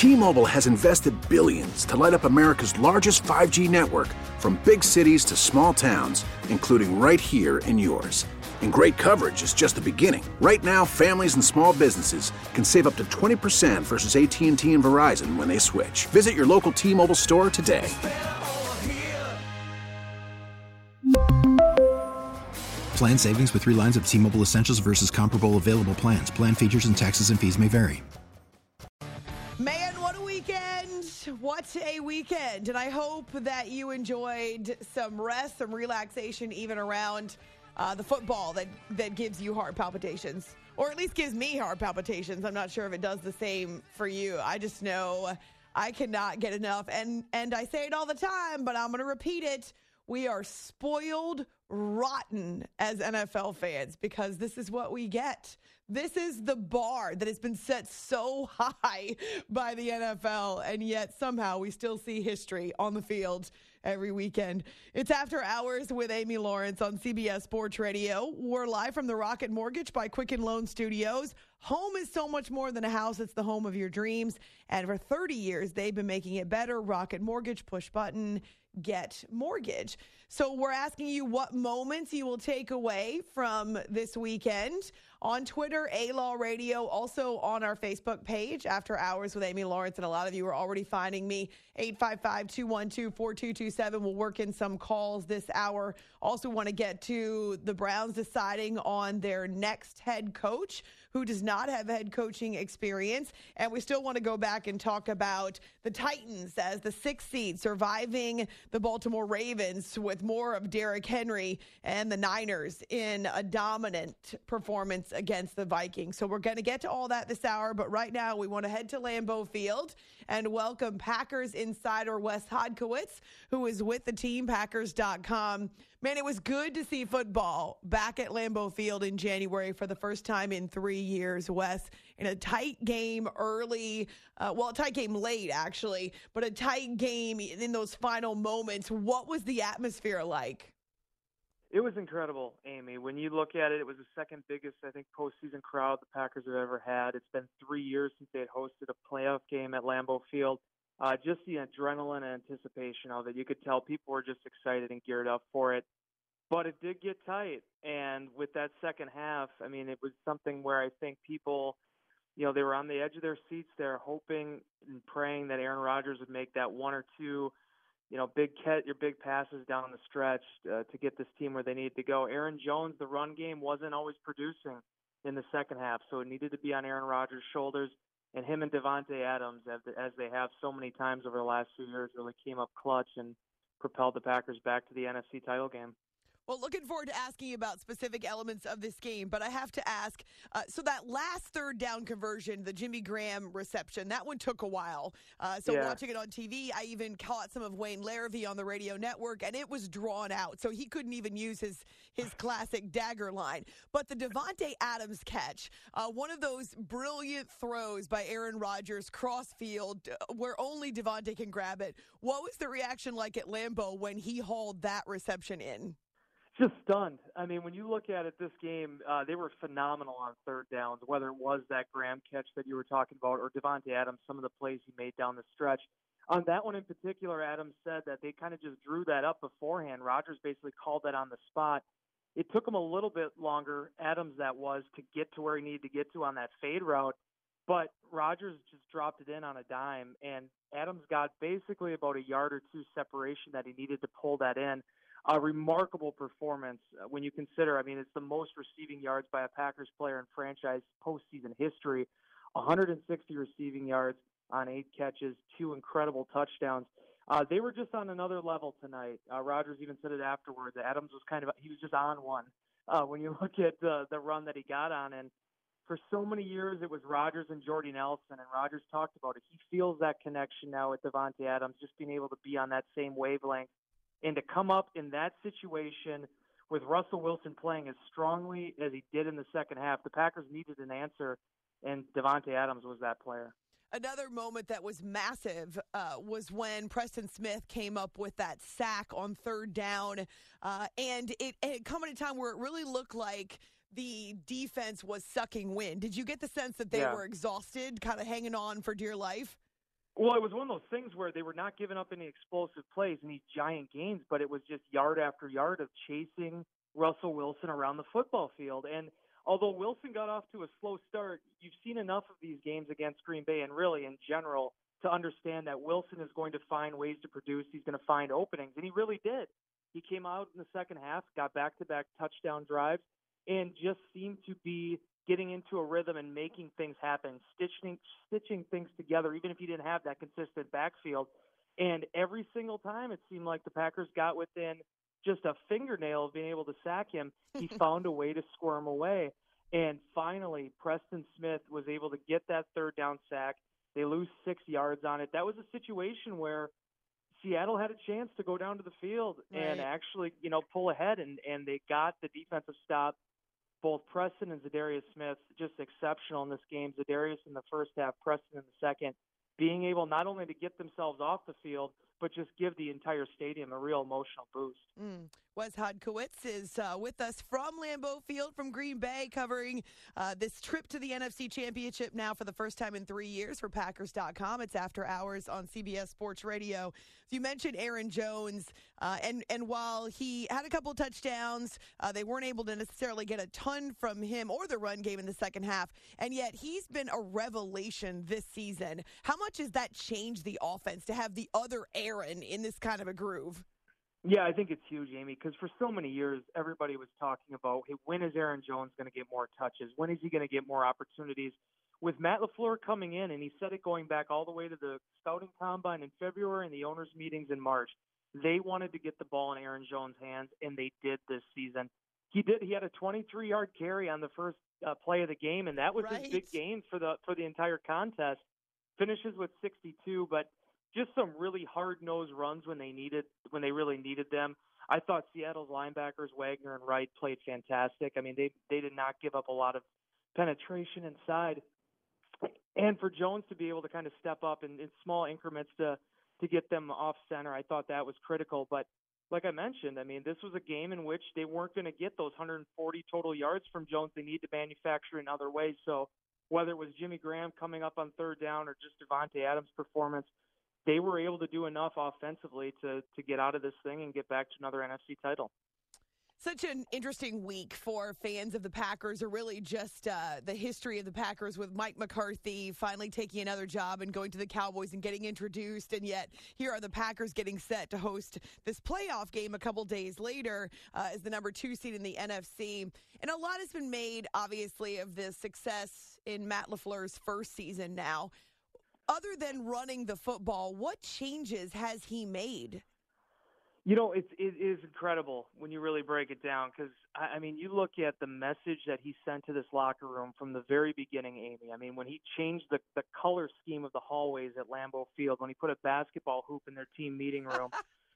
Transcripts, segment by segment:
T-Mobile has invested billions to light up America's largest 5G network, from big cities to small towns, including right here in yours. And great coverage is just the beginning. Right now, families and small businesses can save up to 20% versus AT&T and Verizon when they switch. Visit your local T-Mobile store today. Plan savings with 3 lines of T-Mobile Essentials versus comparable available plans. Plan features and taxes and fees may vary. Man, what a weekend. What a weekend. And I hope that you enjoyed some rest, some relaxation, even around the football that gives you heart palpitations, or at least gives me heart palpitations. I'm not sure if it does the same for you. I just know I cannot get enough. And I say it all the time, but I'm going to repeat it. We are spoiled rotten as NFL fans because this is what we get. This is the bar that has been set so high by the NFL, and yet somehow we still see history on the field every weekend. It's After Hours with Amy Lawrence on CBS Sports Radio. We're live from the Rocket Mortgage by Quicken Loan Studios. Home is so much more than a house. It's the home of your dreams. And for 30 years, they've been making it better. Rocket Mortgage, push button, get mortgage. So we're asking you what moments you will take away from this weekend. On Twitter, A-Law Radio, also on our Facebook page, After Hours with Amy Lawrence, and a lot of you are already finding me. 855-212-4227. We'll work in some calls this hour. Also want to get to the Browns deciding on their next head coach, who does not have head coaching experience. And we still want to go back and talk about the Titans as the 6th seed, surviving the Baltimore Ravens with more of Derrick Henry, and the Niners in a dominant performance against the Vikings. So we're going to get to all that this hour, but right now we want to head to Lambeau Field and welcome Packers insider Wes Hodkiewicz, who is with the team, Packers.com. Man, it was good to see football back at Lambeau Field in January for the first time in 3 years, Wes, in a tight game early, a tight game late, actually, but a tight game in those final moments. What was the atmosphere like? It was incredible, Amy. When you look at it, it was the second biggest, I think, postseason crowd the Packers have ever had. It's been 3 years since they had hosted a playoff game at Lambeau Field. Just the adrenaline and anticipation of it. You could tell people were just excited and geared up for it. But it did get tight. And with that second half, I mean, it was something where I think people, they were on the edge of their seats there, hoping and praying that Aaron Rodgers would make that one or two big passes down the stretch to get this team where they needed to go. Aaron Jones, the run game, wasn't always producing in the second half, so it needed to be on Aaron Rodgers' shoulders. And him and Davante Adams, as they have so many times over the last few years, really came up clutch and propelled the Packers back to the NFC title game. Well, looking forward to asking you about specific elements of this game, but I have to ask, so that last third down conversion, the Jimmy Graham reception, that one took a while. Watching it on TV, I even caught some of Wayne Larrivee on the radio network, and it was drawn out, so he couldn't even use his classic dagger line. But the Davante Adams catch, one of those brilliant throws by Aaron Rodgers cross field where only Davante can grab it. What was the reaction like at Lambeau when he hauled that reception in? Just stunned. I mean, when you look at it, this game, they were phenomenal on third downs, whether it was that Graham catch that you were talking about or Davante Adams, some of the plays he made down the stretch. On that one in particular, Adams said that they kind of just drew that up beforehand. Rodgers basically called that on the spot. It took him a little bit longer, Adams that was, to get to where he needed to get to on that fade route, but Rodgers just dropped it in on a dime, and Adams got basically about a yard or two separation that he needed to pull that in. A remarkable performance when you consider, I mean, it's the most receiving yards by a Packers player in franchise postseason history, 160 receiving yards on 8 catches, 2 incredible touchdowns. They were just on another level tonight. Rodgers even said it afterwards. Adams was he was just on one when you look at the run that he got on. And for so many years, it was Rodgers and Jordy Nelson, and Rodgers talked about it. He feels that connection now with Davante Adams, just being able to be on that same wavelength. And to come up in that situation with Russell Wilson playing as strongly as he did in the second half, the Packers needed an answer, and Davante Adams was that player. Another moment that was massive was when Preston Smith came up with that sack on third down, and it come at a time where it really looked like the defense was sucking wind. Did you get the sense that they were exhausted, kind of hanging on for dear life? Well, it was one of those things where they were not giving up any explosive plays, any giant gains, but it was just yard after yard of chasing Russell Wilson around the football field. And although Wilson got off to a slow start, you've seen enough of these games against Green Bay and really in general to understand that Wilson is going to find ways to produce. He's going to find openings, and he really did. He came out in the second half, got back-to-back touchdown drives, and just seemed to be getting into a rhythm and making things happen, stitching things together, even if he didn't have that consistent backfield. And every single time it seemed like the Packers got within just a fingernail of being able to sack him, he found a way to squirm away. And finally, Preston Smith was able to get that third down sack. They lose 6 yards on it. That was a situation where Seattle had a chance to go down to the field and actually, pull ahead, and they got the defensive stop. Both Preston and Zadarius Smith just exceptional in this game. Zadarius in the first half, Preston in the second, being able not only to get themselves off the field, but just give the entire stadium a real emotional boost. Wes Hodkiewicz is with us from Lambeau Field, from Green Bay, covering this trip to the NFC Championship now for the first time in 3 years for Packers.com. It's After Hours on CBS Sports Radio. You mentioned Aaron Jones, and while he had a couple touchdowns, they weren't able to necessarily get a ton from him or the run game in the second half, and yet he's been a revelation this season. How much has that changed the offense to have the other Aaron in this kind of a groove? Yeah, I think it's huge, Amy, because for so many years, everybody was talking about, hey, when is Aaron Jones going to get more touches? When is he going to get more opportunities? With Matt LaFleur coming in, and he said it going back all the way to the scouting combine in February and the owners' meetings in March, they wanted to get the ball in Aaron Jones' hands, and they did this season. He did. He had a 23-yard carry on the first play of the game, and that was his big gain for the entire contest. Finishes with 62, but just some really hard-nosed runs when they really needed them. I thought Seattle's linebackers, Wagner and Wright, played fantastic. I mean, they did not give up a lot of penetration inside. And for Jones to be able to kind of step up in small increments to get them off center, I thought that was critical. But like I mentioned, I mean, this was a game in which they weren't going to get those 140 total yards from Jones. They need to manufacture in other ways. So whether it was Jimmy Graham coming up on third down or just Davante Adams' performance, they were able to do enough offensively to get out of this thing and get back to another NFC title. Such an interesting week for fans of the Packers, or really just the history of the Packers, with Mike McCarthy finally taking another job and going to the Cowboys and getting introduced. And yet here are the Packers getting set to host this playoff game a couple days later as the number 2 seed in the NFC. And a lot has been made, obviously, of the success in Matt LaFleur's first season now. Other than running the football, what changes has he made? It is incredible when you really break it down, because, I mean, you look at the message that he sent to this locker room from the very beginning, Amy. I mean, when he changed the color scheme of the hallways at Lambeau Field, when he put a basketball hoop in their team meeting room,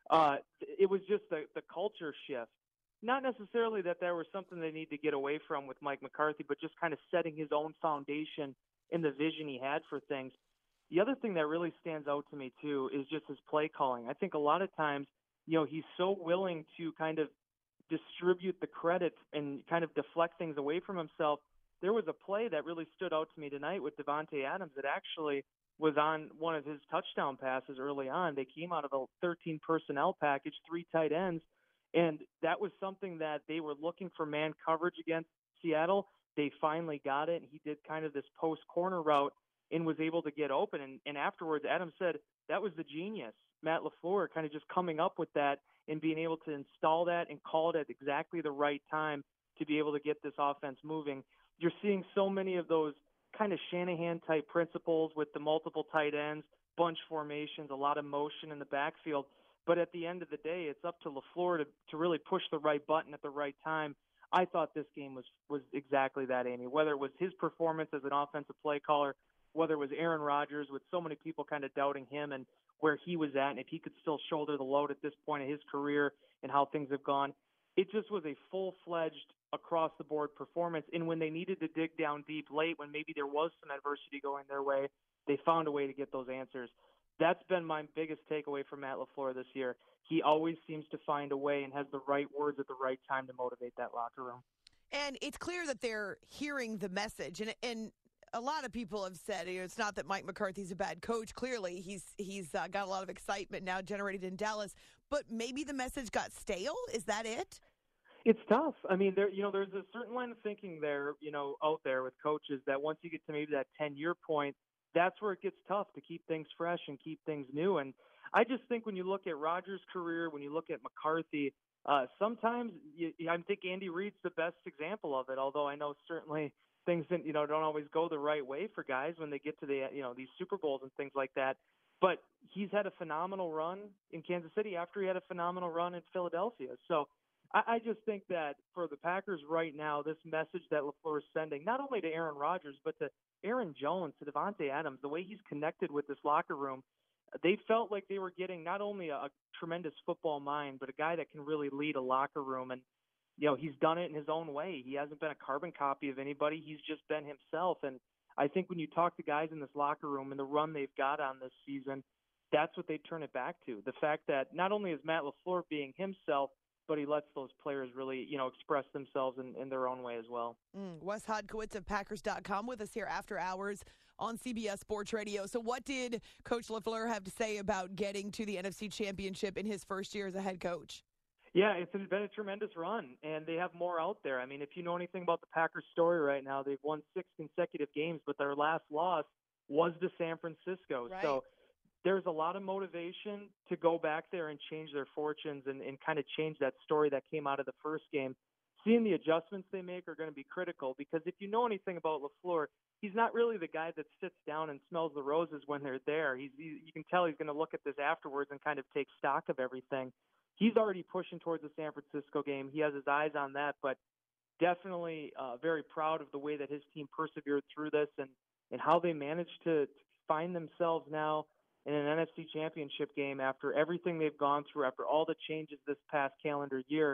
it was just the culture shift. Not necessarily that there was something they need to get away from with Mike McCarthy, but just kind of setting his own foundation in the vision he had for things. The other thing that really stands out to me, too, is just his play calling. I think a lot of times, he's so willing to kind of distribute the credit and kind of deflect things away from himself. There was a play that really stood out to me tonight with Davante Adams that actually was on one of his touchdown passes early on. They came out of a 13 personnel package, 3 tight ends, and that was something that they were looking for man coverage against Seattle. They finally got it, and he did kind of this post corner route and was able to get open. And afterwards, Adams said that was the genius. Matt LaFleur kind of just coming up with that and being able to install that and call it at exactly the right time to be able to get this offense moving. You're seeing so many of those kind of Shanahan-type principles with the multiple tight ends, bunch formations, a lot of motion in the backfield. But at the end of the day, it's up to LaFleur to really push the right button at the right time. I thought this game was exactly that, Amy, whether it was his performance as an offensive play caller, whether it was Aaron Rodgers with so many people kind of doubting him and where he was at, and if he could still shoulder the load at this point in his career and how things have gone. It just was a full-fledged, across-the-board performance. And when they needed to dig down deep late, when maybe there was some adversity going their way, they found a way to get those answers. That's been my biggest takeaway from Matt LaFleur this year. He always seems to find a way and has the right words at the right time to motivate that locker room. And it's clear that they're hearing the message. And a lot of people have said, it's not that Mike McCarthy's a bad coach. Clearly, he's got a lot of excitement now generated in Dallas. But maybe the message got stale. Is that it? It's tough. I mean, there's a certain line of thinking there, out there with coaches that once you get to maybe that 10-year point, that's where it gets tough to keep things fresh and keep things new. And I just think when you look at Rodgers' career, when you look at McCarthy, sometimes I think Andy Reid's the best example of it. Although I know certainly things don't always go the right way for guys when they get to the these Super Bowls and things like that. But he's had a phenomenal run in Kansas City after he had a phenomenal run in Philadelphia. So I just think that for the Packers right now, this message that LaFleur is sending, not only to Aaron Rodgers, but to Aaron Jones, to Davante Adams, the way he's connected with this locker room, they felt like they were getting not only a tremendous football mind, but a guy that can really lead a locker room. And, he's done it in his own way. He hasn't been a carbon copy of anybody. He's just been himself. And I think when you talk to guys in this locker room and the run they've got on this season, that's what they turn it back to. The fact that not only is Matt LaFleur being himself, but he lets those players really, express themselves in their own way as well. Wes Hodkiewicz of Packers.com with us here after hours on CBS Sports Radio. So what did Coach LaFleur have to say about getting to the NFC Championship in his first year as a head coach? Yeah, it's been a tremendous run, and they have more out there. I mean, if you know anything about the Packers story right now, they've won 6 consecutive games, but their last loss was to San Francisco. Right. So there's a lot of motivation to go back there and change their fortunes and kind of change that story that came out of the first game. Seeing the adjustments they make are going to be critical because if you know anything about LaFleur, he's not really the guy that sits down and smells the roses when they're there. You can tell he's going to look at this afterwards and kind of take stock of everything. He's already pushing towards the San Francisco game. He has his eyes on that, but definitely very proud of the way that his team persevered through this and how they managed to find themselves now in an NFC Championship game after everything they've gone through, after all the changes this past calendar year.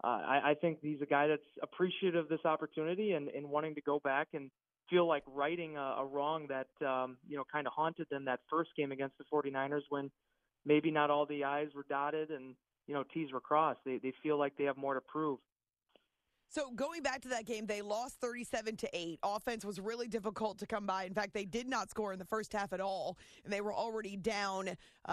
I think he's a guy that's appreciative of this opportunity and wanting to go back and feel like righting a wrong that, kind of haunted them that first game against the 49ers when maybe not all the I's were dotted and, T's were crossed. They feel like they have more to prove. So going back to that game, they lost 37-8. Offense was really difficult to come by. In fact, they did not score in the first half at all, and they were already down,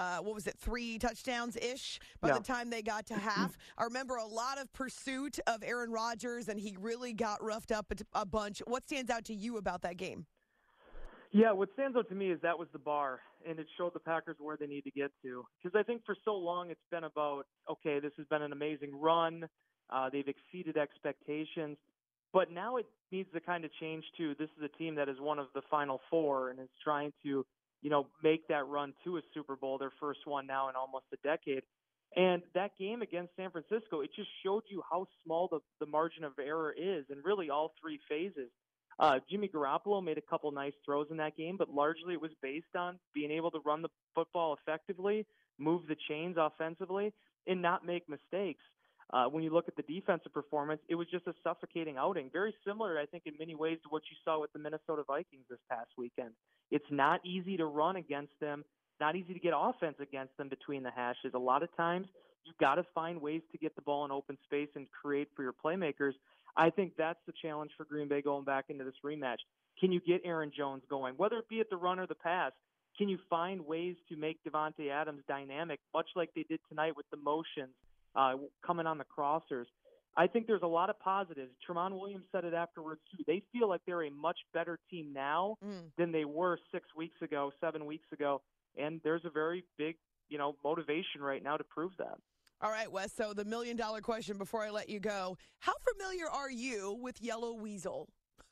3 touchdowns-ish by the time they got to half. I remember a lot of pursuit of Aaron Rodgers, and he really got roughed up a bunch. What stands out to you about that game? Yeah, what stands out to me is that was the bar, and it showed the Packers where they need to get to. Because I think for so long it's been about, okay, this has been an amazing run. They've exceeded expectations. But now it needs to kind of change, too. This is a team that is one of the Final Four and is trying to, make that run to a Super Bowl, their first one now in almost a decade. And that game against San Francisco, it just showed you how small the margin of error is in really all 3 phases. Jimmy Garoppolo made a couple nice throws in that game, but largely it was based on being able to run the football effectively, move the chains offensively, and not make mistakes. When you look at the defensive performance, it was just a suffocating outing. Very similar, I think, in many ways to what you saw with the Minnesota Vikings this past weekend. It's not easy to run against them, not easy to get offense against them between the hashes. A lot of times you've got to find ways to get the ball in open space and create for your playmakers. I think that's the challenge for Green Bay going back into this rematch. Can you get Aaron Jones going, whether it be at the run or the pass? Can you find ways to make Davante Adams dynamic, much like they did tonight with the motions coming on the crossers? I think there's a lot of positives. Tramon Williams said it afterwards, too. They feel like they're a much better team now than they were 7 weeks ago. And there's a very big, motivation right now to prove that. All right, Wes, so the $1 million question before I let you go. How familiar are you with Yellow Weasel?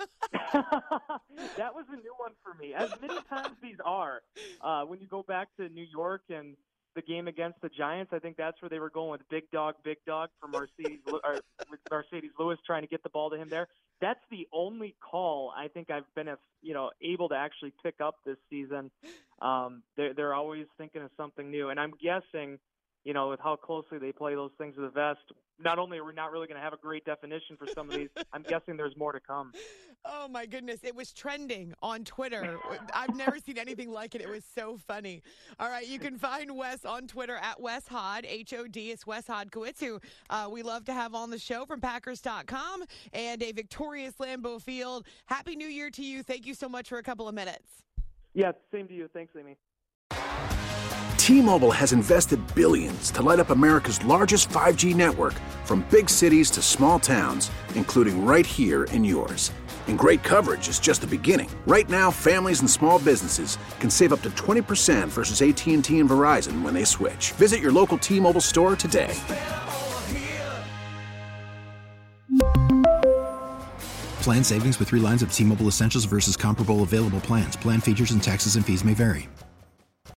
That was a new one for me, as many times these are. When you go back to New York and the game against the Giants, I think that's where they were going with big dog for Mercedes Lewis, trying to get the ball to him there. That's the only call I think I've been able to actually pick up this season. They're always thinking of something new, and I'm guessing with how closely they play those things to the vest, not only are we not really going to have a great definition for some of these, I'm guessing there's more to come. Oh, my goodness. It was trending on Twitter. I've never seen anything like it. It was so funny. All right, you can find Wes on Twitter at Wes Hod, H-O-D. It's Wes Hodkiewicz, who we love to have on the show from Packers.com, and a victorious Lambeau Field. Happy New Year to you. Thank you so much for a couple of minutes. Yeah, same to you. Thanks, Amy. T-Mobile has invested billions to light up America's largest 5G network, from big cities to small towns, including right here in yours. And great coverage is just the beginning. Right now, families and small businesses can save up to 20% versus AT&T and Verizon when they switch. Visit your local T-Mobile store today. Plan savings with 3 lines of T-Mobile Essentials versus comparable available plans. Plan features and taxes and fees may vary.